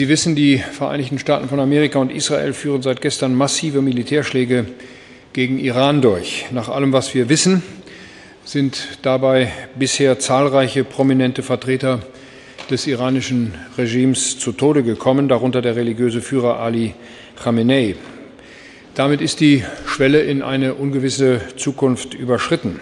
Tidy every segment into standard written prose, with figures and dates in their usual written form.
Sie wissen, die Vereinigten Staaten von Amerika und Israel führen seit gestern massive Militärschläge gegen Iran durch. Nach allem, was wir wissen, sind dabei bisher zahlreiche prominente Vertreter des iranischen Regimes zu Tode gekommen, darunter der religiöse Führer Ali Khamenei. Damit ist die Schwelle in eine ungewisse Zukunft überschritten.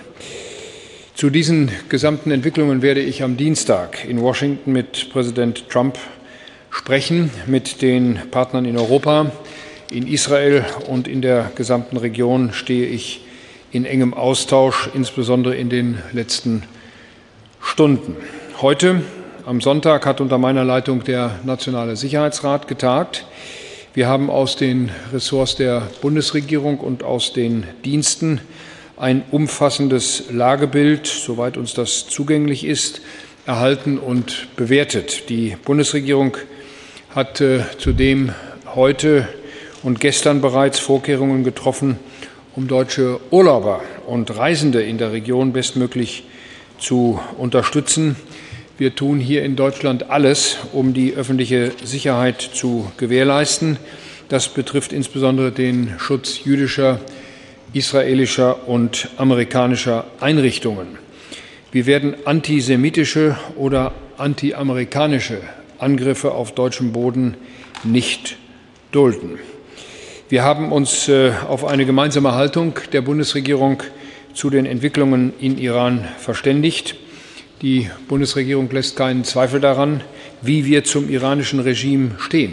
Zu diesen gesamten Entwicklungen werde ich am Dienstag in Washington mit Präsident Trump sprechen, mit den Partnern in Europa, in Israel und in der gesamten Region stehe ich in engem Austausch, insbesondere in den letzten Stunden. Heute, am Sonntag, hat unter meiner Leitung der Nationale Sicherheitsrat getagt. Wir haben aus den Ressorts der Bundesregierung und aus den Diensten ein umfassendes Lagebild, soweit uns das zugänglich ist, erhalten und bewertet. Die Bundesregierung hat zudem heute und gestern bereits Vorkehrungen getroffen, um deutsche Urlauber und Reisende in der Region bestmöglich zu unterstützen. Wir tun hier in Deutschland alles, um die öffentliche Sicherheit zu gewährleisten. Das betrifft insbesondere den Schutz jüdischer, israelischer und amerikanischer Einrichtungen. Wir werden antisemitische oder antiamerikanische Angriffe auf deutschem Boden nicht dulden. Wir haben uns auf eine gemeinsame Haltung der Bundesregierung zu den Entwicklungen in Iran verständigt. Die Bundesregierung lässt keinen Zweifel daran, wie wir zum iranischen Regime stehen.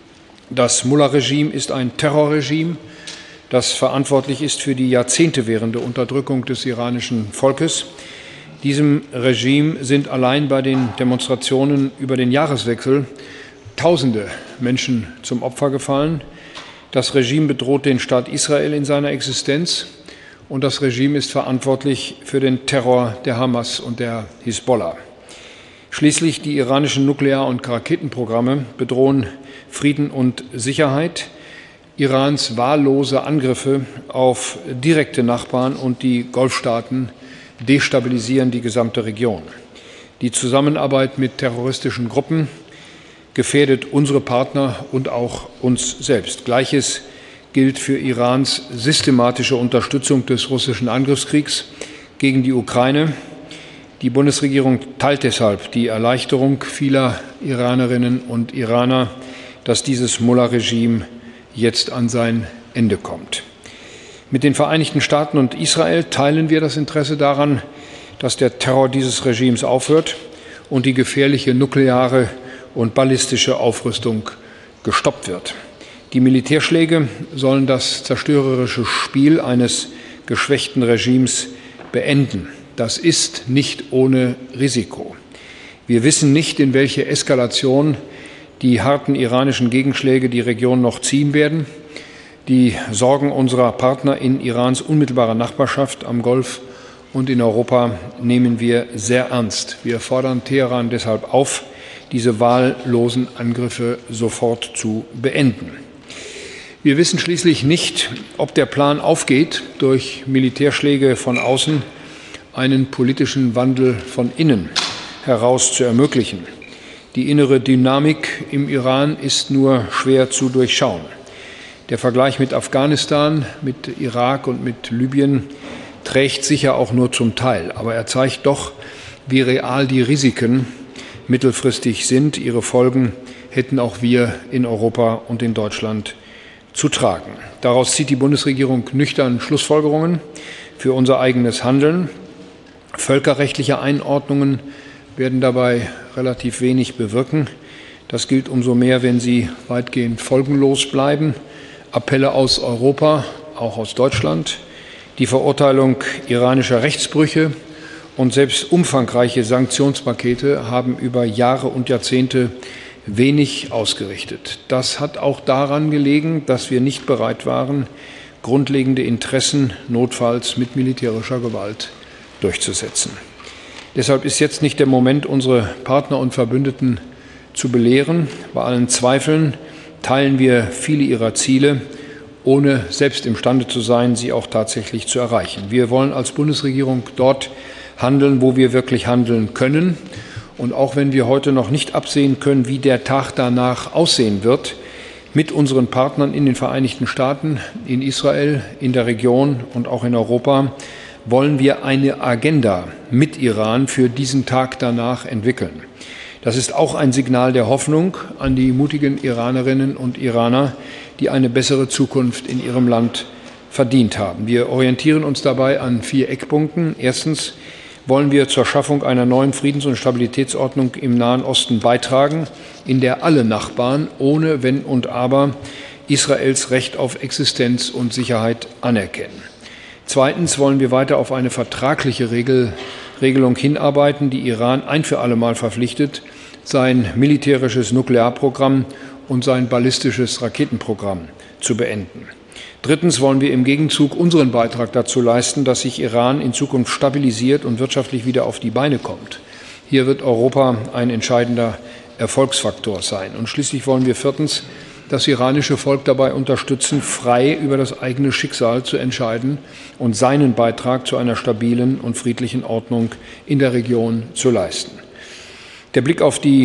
Das Mullah-Regime ist ein Terrorregime, das verantwortlich ist für die Jahrzehnte währende Unterdrückung des iranischen Volkes. Diesem Regime sind allein bei den Demonstrationen über den Jahreswechsel Tausende Menschen zum Opfer gefallen. Das Regime bedroht den Staat Israel in seiner Existenz und das Regime ist verantwortlich für den Terror der Hamas und der Hisbollah. Schließlich die iranischen Nuklear- und Raketenprogramme bedrohen Frieden und Sicherheit. Irans wahllose Angriffe auf direkte Nachbarn und die Golfstaaten destabilisieren die gesamte Region. Die Zusammenarbeit mit terroristischen Gruppen gefährdet unsere Partner und auch uns selbst. Gleiches gilt für Irans systematische Unterstützung des russischen Angriffskriegs gegen die Ukraine. Die Bundesregierung teilt deshalb die Erleichterung vieler Iranerinnen und Iraner, dass dieses Mullah-Regime jetzt an sein Ende kommt. Mit den Vereinigten Staaten und Israel teilen wir das Interesse daran, dass der Terror dieses Regimes aufhört und die gefährliche nukleare und ballistische Aufrüstung gestoppt wird. Die Militärschläge sollen das zerstörerische Spiel eines geschwächten Regimes beenden. Das ist nicht ohne Risiko. Wir wissen nicht, in welche Eskalation die harten iranischen Gegenschläge die Region noch ziehen werden. Die Sorgen unserer Partner in Irans unmittelbarer Nachbarschaft am Golf und in Europa nehmen wir sehr ernst. Wir fordern Teheran deshalb auf, diese wahllosen Angriffe sofort zu beenden. Wir wissen schließlich nicht, ob der Plan aufgeht, durch Militärschläge von außen einen politischen Wandel von innen heraus zu ermöglichen. Die innere Dynamik im Iran ist nur schwer zu durchschauen. Der Vergleich mit Afghanistan, mit Irak und mit Libyen trägt sicher auch nur zum Teil. Aber er zeigt doch, wie real die Risiken mittelfristig sind. Ihre Folgen hätten auch wir in Europa und in Deutschland zu tragen. Daraus zieht die Bundesregierung nüchtern Schlussfolgerungen für unser eigenes Handeln. Völkerrechtliche Einordnungen werden dabei relativ wenig bewirken. Das gilt umso mehr, wenn sie weitgehend folgenlos bleiben. Appelle aus Europa, auch aus Deutschland, die Verurteilung iranischer Rechtsbrüche und selbst umfangreiche Sanktionspakete haben über Jahre und Jahrzehnte wenig ausgerichtet. Das hat auch daran gelegen, dass wir nicht bereit waren, grundlegende Interessen notfalls mit militärischer Gewalt durchzusetzen. Deshalb ist jetzt nicht der Moment, unsere Partner und Verbündeten zu belehren. Bei allen Zweifeln teilen wir viele ihrer Ziele, ohne selbst imstande zu sein, sie auch tatsächlich zu erreichen. Wir wollen als Bundesregierung dort handeln, wo wir wirklich handeln können. Und auch wenn wir heute noch nicht absehen können, wie der Tag danach aussehen wird, mit unseren Partnern in den Vereinigten Staaten, in Israel, in der Region und auch in Europa, wollen wir eine Agenda mit Iran für diesen Tag danach entwickeln. Das ist auch ein Signal der Hoffnung an die mutigen Iranerinnen und Iraner, die eine bessere Zukunft in ihrem Land verdient haben. Wir orientieren uns dabei an 4 Eckpunkten. Erstens wollen wir zur Schaffung einer neuen Friedens- und Stabilitätsordnung im Nahen Osten beitragen, in der alle Nachbarn ohne Wenn und Aber Israels Recht auf Existenz und Sicherheit anerkennen. Zweitens wollen wir weiter auf eine vertragliche Regelung hinarbeiten, die Iran ein für alle Mal verpflichtet, sein militärisches Nuklearprogramm und sein ballistisches Raketenprogramm zu beenden. Drittens wollen wir im Gegenzug unseren Beitrag dazu leisten, dass sich Iran in Zukunft stabilisiert und wirtschaftlich wieder auf die Beine kommt. Hier wird Europa ein entscheidender Erfolgsfaktor sein. Und schließlich wollen wir viertens das iranische Volk dabei unterstützen, frei über das eigene Schicksal zu entscheiden und seinen Beitrag zu einer stabilen und friedlichen Ordnung in der Region zu leisten. Der Blick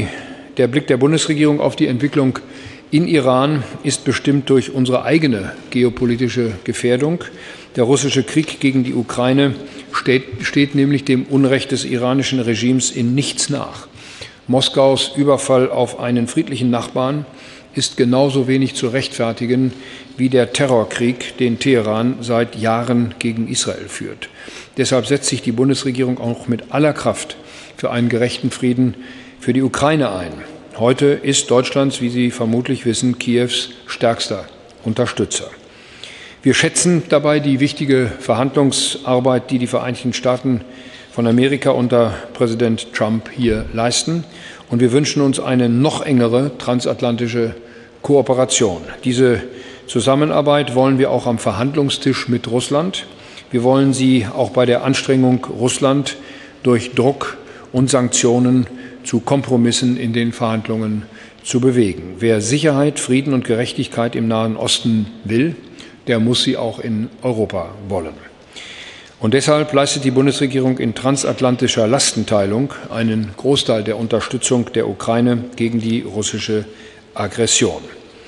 der Bundesregierung auf die Entwicklung in Iran ist bestimmt durch unsere eigene geopolitische Gefährdung. Der russische Krieg gegen die Ukraine steht nämlich dem Unrecht des iranischen Regimes in nichts nach. Moskaus Überfall auf einen friedlichen Nachbarn ist genauso wenig zu rechtfertigen wie der Terrorkrieg, den Teheran seit Jahren gegen Israel führt. Deshalb setzt sich die Bundesregierung auch mit aller Kraft für einen gerechten Frieden für die Ukraine ein. Heute ist Deutschlands, wie Sie vermutlich wissen, Kiews stärkster Unterstützer. Wir schätzen dabei die wichtige Verhandlungsarbeit, die die Vereinigten Staaten von Amerika unter Präsident Trump hier leisten. Und wir wünschen uns eine noch engere transatlantische Kooperation. Diese Zusammenarbeit wollen wir auch am Verhandlungstisch mit Russland. Wir wollen sie auch bei der Anstrengung, Russland durch Druck und Sanktionen zu Kompromissen in den Verhandlungen zu bewegen. Wer Sicherheit, Frieden und Gerechtigkeit im Nahen Osten will, der muss sie auch in Europa wollen. Und deshalb leistet die Bundesregierung in transatlantischer Lastenteilung einen Großteil der Unterstützung der Ukraine gegen die russische Aggression.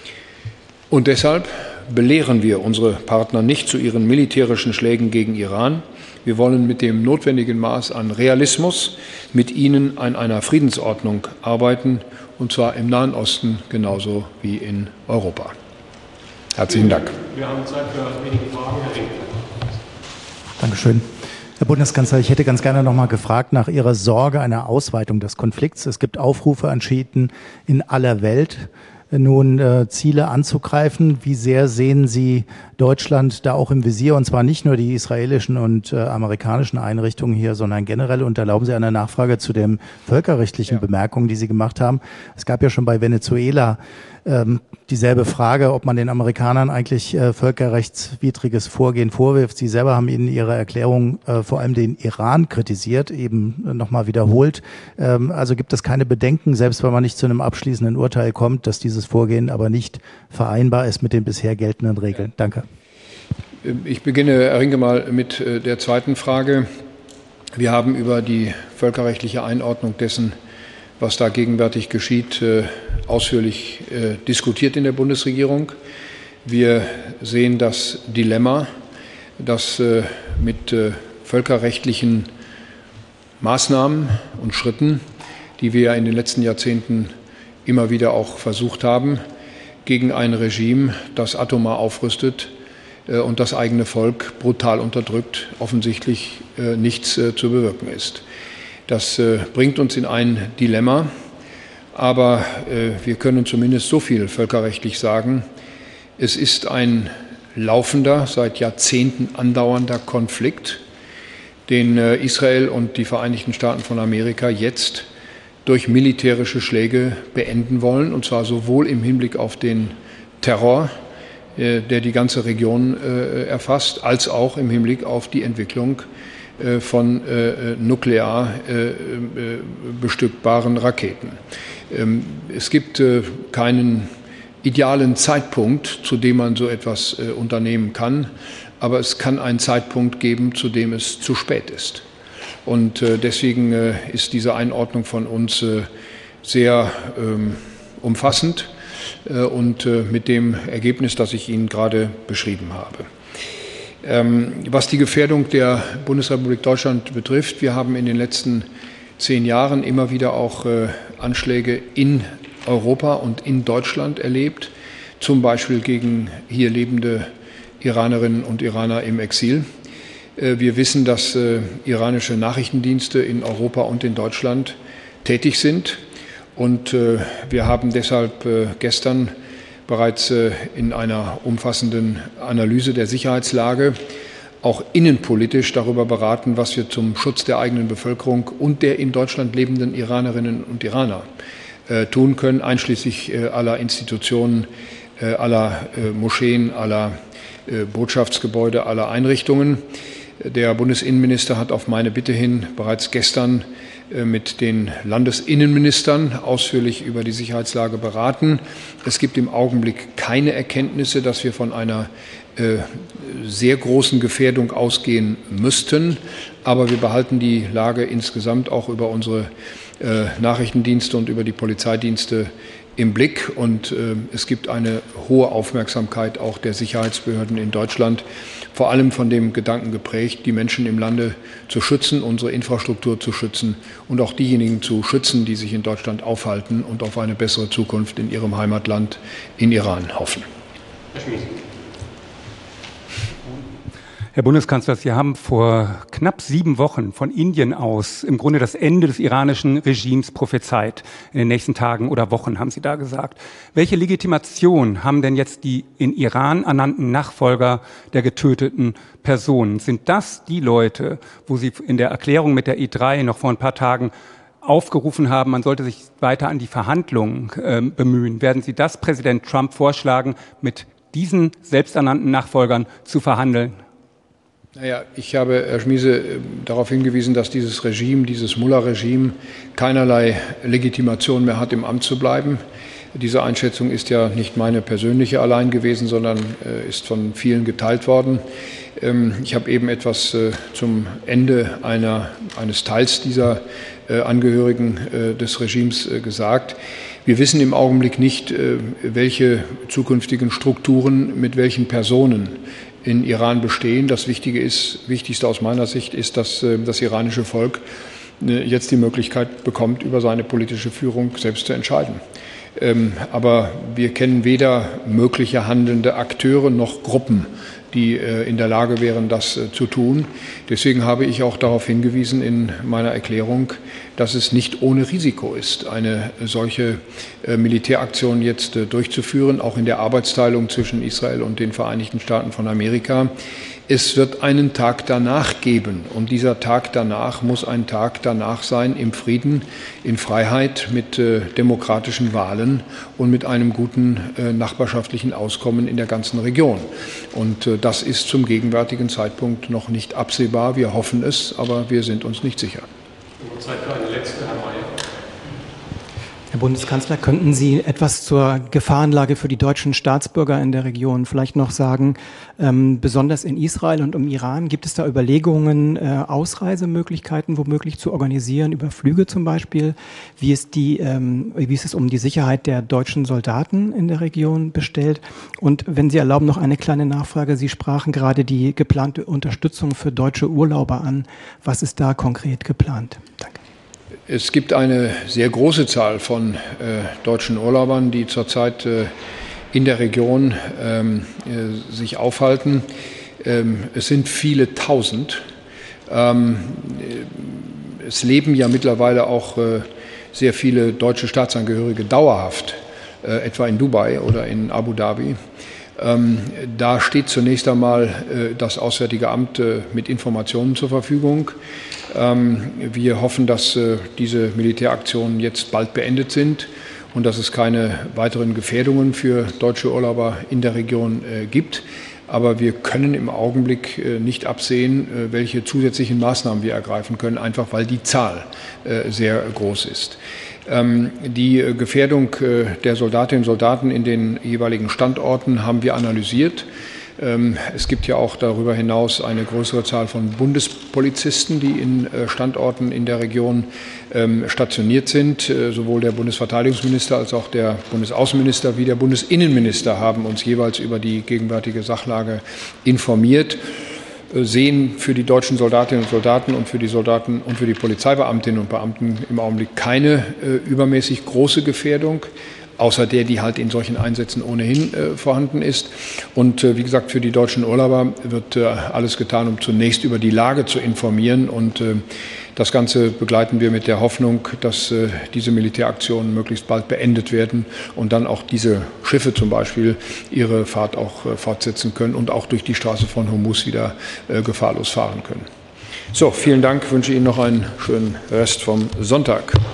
Und deshalb belehren wir unsere Partner nicht zu ihren militärischen Schlägen gegen Iran. Wir wollen mit dem notwendigen Maß an Realismus mit ihnen an einer Friedensordnung arbeiten, und zwar im Nahen Osten genauso wie in Europa. Herzlichen Dank. Wir haben Zeit für wenige Fragen, Herr Rink. Dankeschön. Herr Bundeskanzler, ich hätte ganz gerne noch mal gefragt nach Ihrer Sorge einer Ausweitung des Konflikts. Es gibt Aufrufe an Schiiten in aller Welt, nun Ziele anzugreifen. Wie sehr sehen Sie Deutschland da auch im Visier, und zwar nicht nur die israelischen und amerikanischen Einrichtungen hier, sondern generell? Und erlauben Sie eine Nachfrage zu den völkerrechtlichen Bemerkungen, die Sie gemacht haben. Es gab ja schon bei Venezuela dieselbe Frage, ob man den Amerikanern eigentlich völkerrechtswidriges Vorgehen vorwirft. Sie selber haben in Ihrer Erklärung vor allem den Iran kritisiert, eben nochmal wiederholt. Also gibt es keine Bedenken, selbst wenn man nicht zu einem abschließenden Urteil kommt, dass dieses Vorgehen aber nicht vereinbar ist mit den bisher geltenden Regeln? Danke. Ich beginne, Herr Rinke, mal mit der zweiten Frage. Wir haben über die völkerrechtliche Einordnung dessen, was da gegenwärtig geschieht, ausführlich diskutiert in der Bundesregierung. Wir sehen das Dilemma, dass mit völkerrechtlichen Maßnahmen und Schritten, die wir in den letzten Jahrzehnten immer wieder auch versucht haben, gegen ein Regime, das atomar aufrüstet und das eigene Volk brutal unterdrückt, offensichtlich nichts zu bewirken ist. Das bringt uns in ein Dilemma, aber wir können zumindest so viel völkerrechtlich sagen. Es ist ein laufender, seit Jahrzehnten andauernder Konflikt, den Israel und die Vereinigten Staaten von Amerika jetzt durch militärische Schläge beenden wollen, und zwar sowohl im Hinblick auf den Terror, der die ganze Region erfasst, als auch im Hinblick auf die Entwicklung von nuklear bestückbaren Raketen. Es gibt keinen idealen Zeitpunkt, zu dem man so etwas unternehmen kann, aber es kann einen Zeitpunkt geben, zu dem es zu spät ist. Und deswegen ist diese Einordnung von uns sehr umfassend und mit dem Ergebnis, das ich Ihnen gerade beschrieben habe. Was die Gefährdung der Bundesrepublik Deutschland betrifft, wir haben in den letzten 10 Jahren immer wieder auch Anschläge in Europa und in Deutschland erlebt, zum Beispiel gegen hier lebende Iranerinnen und Iraner im Exil. Wir wissen, dass iranische Nachrichtendienste in Europa und in Deutschland tätig sind. Und wir haben deshalb gestern bereits in einer umfassenden Analyse der Sicherheitslage auch innenpolitisch darüber beraten, was wir zum Schutz der eigenen Bevölkerung und der in Deutschland lebenden Iranerinnen und Iraner tun können, einschließlich aller Institutionen, aller Moscheen, aller Botschaftsgebäude, aller Einrichtungen. Der Bundesinnenminister hat auf meine Bitte hin bereits gestern mit den Landesinnenministern ausführlich über die Sicherheitslage beraten. Es gibt im Augenblick keine Erkenntnisse, dass wir von einer sehr großen Gefährdung ausgehen müssten. Aber wir behalten die Lage insgesamt auch über unsere Nachrichtendienste und über die Polizeidienste im Blick. Und es gibt eine hohe Aufmerksamkeit auch der Sicherheitsbehörden in Deutschland, vor allem von dem Gedanken geprägt, die Menschen im Lande zu schützen, unsere Infrastruktur zu schützen und auch diejenigen zu schützen, die sich in Deutschland aufhalten und auf eine bessere Zukunft in ihrem Heimatland in Iran hoffen. Herr Schmies. Herr Bundeskanzler, Sie haben vor knapp 7 Wochen von Indien aus im Grunde das Ende des iranischen Regimes prophezeit. In den nächsten Tagen oder Wochen haben Sie da gesagt. Welche Legitimation haben denn jetzt die in Iran ernannten Nachfolger der getöteten Personen? Sind das die Leute, wo Sie in der Erklärung mit der E3 noch vor ein paar Tagen aufgerufen haben, man sollte sich weiter an die Verhandlungen bemühen? Werden Sie das Präsident Trump vorschlagen, mit diesen selbsternannten Nachfolgern zu verhandeln? Naja, ich habe, Herr Schmiese, darauf hingewiesen, dass dieses Regime, dieses Mullah-Regime keinerlei Legitimation mehr hat, im Amt zu bleiben. Diese Einschätzung ist ja nicht meine persönliche allein gewesen, sondern ist von vielen geteilt worden. Ich habe eben etwas zum Ende eines Teils dieser Angehörigen des Regimes gesagt. Wir wissen im Augenblick nicht, welche zukünftigen Strukturen mit welchen Personen in Iran bestehen. Das Wichtigste aus meiner Sicht ist, dass das iranische Volk jetzt die Möglichkeit bekommt, über seine politische Führung selbst zu entscheiden. Aber wir kennen weder mögliche handelnde Akteure noch Gruppen, die in der Lage wären, das zu tun. Deswegen habe ich auch darauf hingewiesen in meiner Erklärung, dass es nicht ohne Risiko ist, eine solche Militäraktion jetzt durchzuführen, auch in der Arbeitsteilung zwischen Israel und den Vereinigten Staaten von Amerika. Es wird einen Tag danach geben und dieser Tag danach muss ein Tag danach sein im Frieden, in Freiheit, mit demokratischen Wahlen und mit einem guten nachbarschaftlichen Auskommen in der ganzen Region. Und das ist zum gegenwärtigen Zeitpunkt noch nicht absehbar. Wir hoffen es, aber wir sind uns nicht sicher. Zeit für eine letzte, Herr Mayer. Herr Bundeskanzler, könnten Sie etwas zur Gefahrenlage für die deutschen Staatsbürger in der Region vielleicht noch sagen? Besonders in Israel und im Iran, gibt es da Überlegungen, Ausreisemöglichkeiten womöglich zu organisieren, über Flüge zum Beispiel? Wie ist es um die Sicherheit der deutschen Soldaten in der Region bestellt? Und wenn Sie erlauben, noch eine kleine Nachfrage. Sie sprachen gerade die geplante Unterstützung für deutsche Urlauber an. Was ist da konkret geplant? Danke. Es gibt eine sehr große Zahl von deutschen Urlaubern, die zurzeit in der Region sich aufhalten. Es sind viele Tausend. Es leben ja mittlerweile auch sehr viele deutsche Staatsangehörige dauerhaft, etwa in Dubai oder in Abu Dhabi. Da steht zunächst einmal das Auswärtige Amt mit Informationen zur Verfügung. Wir hoffen, dass diese Militäraktionen jetzt bald beendet sind und dass es keine weiteren Gefährdungen für deutsche Urlauber in der Region gibt. Aber wir können im Augenblick nicht absehen, welche zusätzlichen Maßnahmen wir ergreifen können, einfach weil die Zahl sehr groß ist. Die Gefährdung der Soldatinnen und Soldaten in den jeweiligen Standorten haben wir analysiert. Es gibt ja auch darüber hinaus eine größere Zahl von Bundespolizisten, die in Standorten in der Region stationiert sind. Sowohl der Bundesverteidigungsminister als auch der Bundesaußenminister wie der Bundesinnenminister haben uns jeweils über die gegenwärtige Sachlage informiert, sehen für die deutschen Soldatinnen und Soldaten und für die Soldaten und für die Polizeibeamtinnen und Beamten im Augenblick keine übermäßig große Gefährdung, außer der, die halt in solchen Einsätzen ohnehin vorhanden ist. Und wie gesagt, für die deutschen Urlauber wird alles getan, um zunächst über die Lage zu informieren. Und das Ganze begleiten wir mit der Hoffnung, dass diese Militäraktionen möglichst bald beendet werden und dann auch diese Schiffe zum Beispiel ihre Fahrt auch fortsetzen können und auch durch die Straße von Hormuz wieder gefahrlos fahren können. So, vielen Dank. Ich wünsche Ihnen noch einen schönen Rest vom Sonntag.